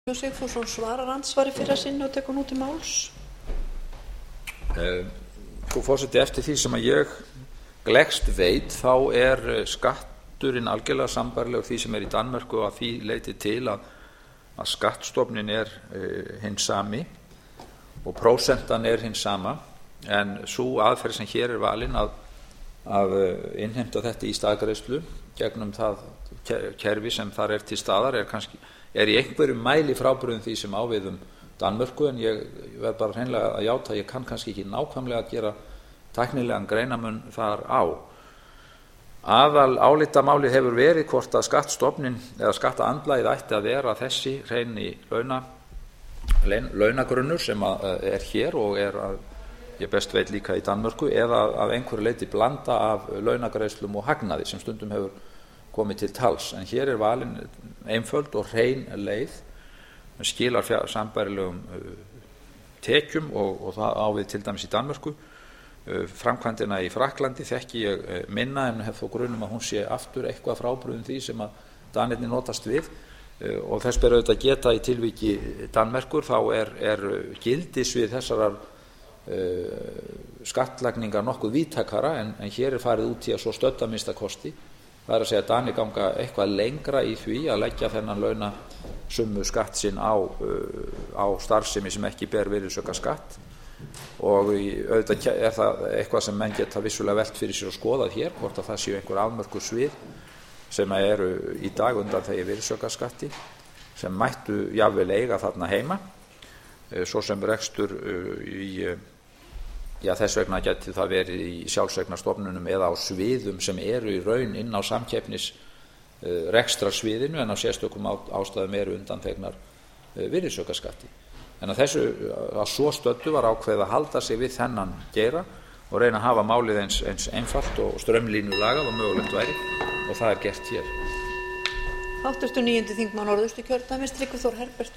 Sigfússon svarar andsvari fyrra sinni og tekur nú til máls. Frú forseti, eftir því sem ég gleggst veit þá skatturinn algjörlega sambærilegur því sem í Danmörku að því leyti til að skattstofninn hinn sami og prósentan hinn sama, en sú aðferð sem hér valin að innheimta þetta í staðgreiðslu gegnum það kerfi sem þar til staðar í einhverjum mæli frábrugðin því sem á við Danmörku, en ég verð bara hreinlega að játa að ég kann kannski ekki nákvæmlega að gera tæknilegan greinamun þar á. Aðalálitamálið hefur verið hvort að skattstofninn eða skattaandlagið ætti að vera þessi hreini launagrunnur sem hér og ég best veit líka í Danmörku, eða af einhverju leyti blanda af launagreiðslum og hagnaði sem stundum hefur komið til tals. En hér valin einföld og hrein leið sem skilar sambærilegum tekjum og það á við til dæmis í Danmörku. Framkvæmdina í Frakklandi þekki ég minna, en hef þó grun að hún sé aftur eitthvað frábrugðin því sem að Danirnir notast við, og þess ber auðvitað að geta í tilviki Danmerkur þá gildissvið þessarar skattlagningar nokkuð víðtækara, en hér farið út í að svo stödda minnsta kosti. Það að segja að Danir ganga eitthvað lengra í því að leggja þennan launasummu skatt sinn á starfsemi sem ekki ber virðisaukaskatt, og auðvitað það eitthvað sem menn geta vissulega velt fyrir sér og skoðað hér, hvort að það séu einhver afmörkuð svið sem eru í dag undanþegin virðisaukaskatti sem mættu jafnvel eiga þarna heima, svo sem rekstur þess vegna gæti það verið í sjálfseignarstofnunum eða á sviðum sem eru í raun inn á samkeppnisrekstrarsviðinu, en á sérstökum ástæðum eru undanþegnar virðisaukaskatti. En að svo stöddu var ákveðið að halda sig við þennan geira og reyna að hafa málið eins einfalt og straumlínulagað og mögulegt væri, og það gert hér. 89. þingmaður Norðausturkjördæmis, Tryggvi Þór Herbertsson.